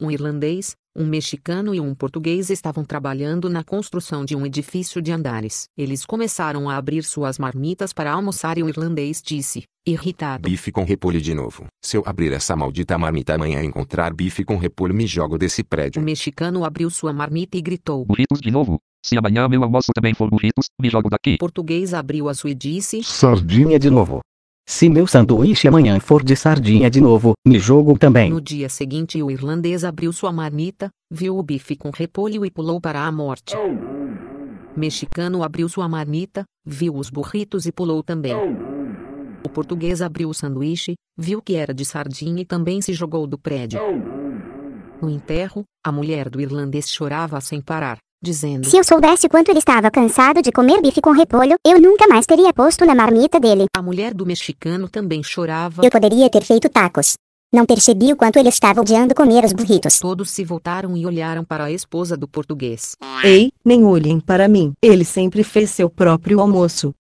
Um irlandês, um mexicano e um português estavam trabalhando na construção de um edifício de andares. Eles começaram a abrir suas marmitas para almoçar e o irlandês disse, irritado: bife com repolho de novo. Se eu abrir essa maldita marmita amanhã e encontrar bife com repolho, me jogo desse prédio. O mexicano abriu sua marmita e gritou: burritos de novo? Se amanhã meu almoço também for burritos, me jogo daqui. O português abriu a sua e disse: sardinha de novo. Se meu sanduíche amanhã for de sardinha de novo, me jogo também. No dia seguinte o irlandês abriu sua marmita, viu o bife com repolho e pulou para a morte. O mexicano abriu sua marmita, viu os burritos e pulou também. O português abriu o sanduíche, viu que era de sardinha e também se jogou do prédio. No enterro, a mulher do irlandês chorava sem parar, dizendo: se eu soubesse quanto ele estava cansado de comer bife com repolho, eu nunca mais teria posto na marmita dele. A mulher do mexicano também chorava. Eu poderia ter feito tacos. Não percebi o quanto ele estava odiando comer os burritos. Todos se voltaram e olharam para a esposa do português. Ei, nem olhem para mim. Ele sempre fez seu próprio almoço.